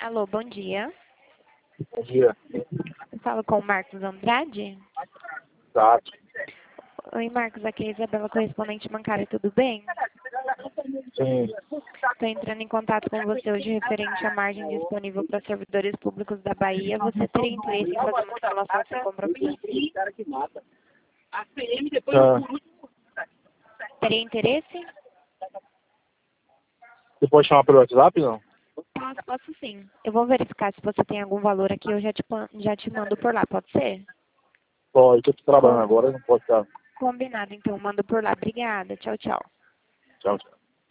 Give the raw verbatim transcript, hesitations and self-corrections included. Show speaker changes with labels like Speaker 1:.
Speaker 1: Alô, bom dia.
Speaker 2: Bom dia.
Speaker 1: Eu falo com o Marcos Andrade.
Speaker 2: Exato.
Speaker 1: Oi, Marcos, aqui é a Isabela, correspondente bancária, tudo bem?
Speaker 2: Sim.
Speaker 1: Estou entrando em contato com você hoje referente à margem disponível para servidores públicos da Bahia. Você teria interesse em fazer uma simulação sem compromisso?
Speaker 2: Tá.
Speaker 1: Teria interesse?
Speaker 2: Você pode chamar pelo WhatsApp, não?
Speaker 1: Posso, posso sim. Eu vou verificar se você tem algum valor aqui, eu já te, pan- já te mando por lá, pode ser?
Speaker 2: Pode, eu tô trabalhando
Speaker 1: Com-
Speaker 2: agora, não pode estar.
Speaker 1: Combinado, então, mando por lá. Obrigada, tchau, tchau.
Speaker 2: Tchau, tchau.